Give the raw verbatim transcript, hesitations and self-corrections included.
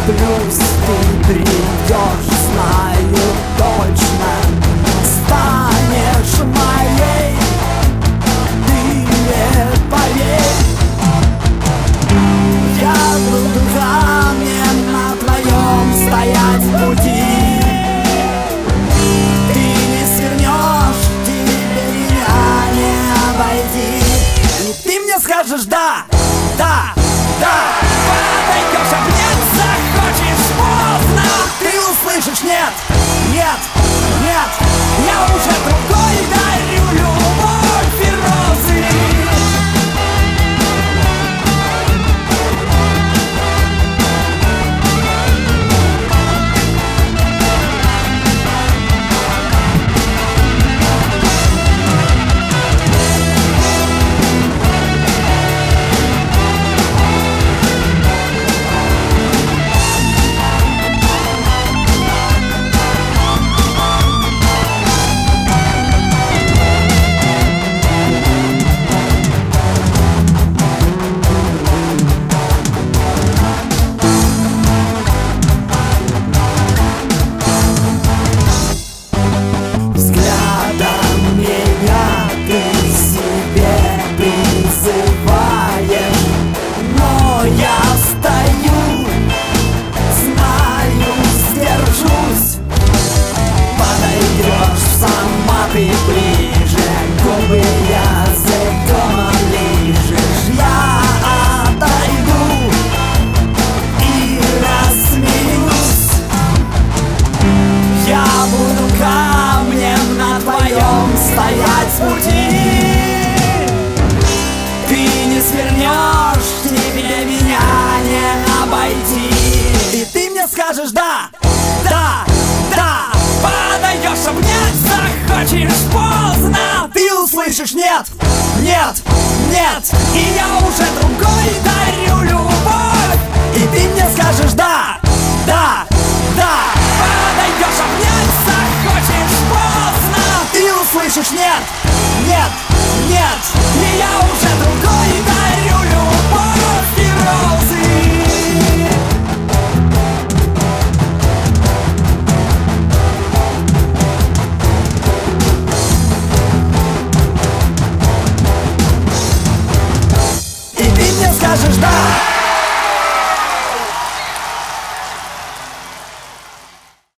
тороплюсь, ты придешь, знаю точно, станешь моей, ты мне поверь. Я буду камнем на твоем стоять пути. Ты не свернешь, тебе меня не обойти. И ты мне скажешь да, да, да. Подойдешь, обнять захочешь, поздно. Ты услышишь нет, нет, нет. Я уже другой дарю любовь и розы. Ты ближе, губы языком лижешь. Я отойду и рассмеюсь. Я буду камнем на твоем стоять с пути. Ты не свернешь, тебе меня не обойти. И ты мне скажешь да, да, да. Подойдешь, обнять захочешь, поздно. Ты услышишь нет, нет, нет. И я уже другой дарю любовь. И ты мне скажешь да, да, да. Подойдешь, обнять захочешь, поздно. Ты услышишь нет, нет, нет. И я уже другой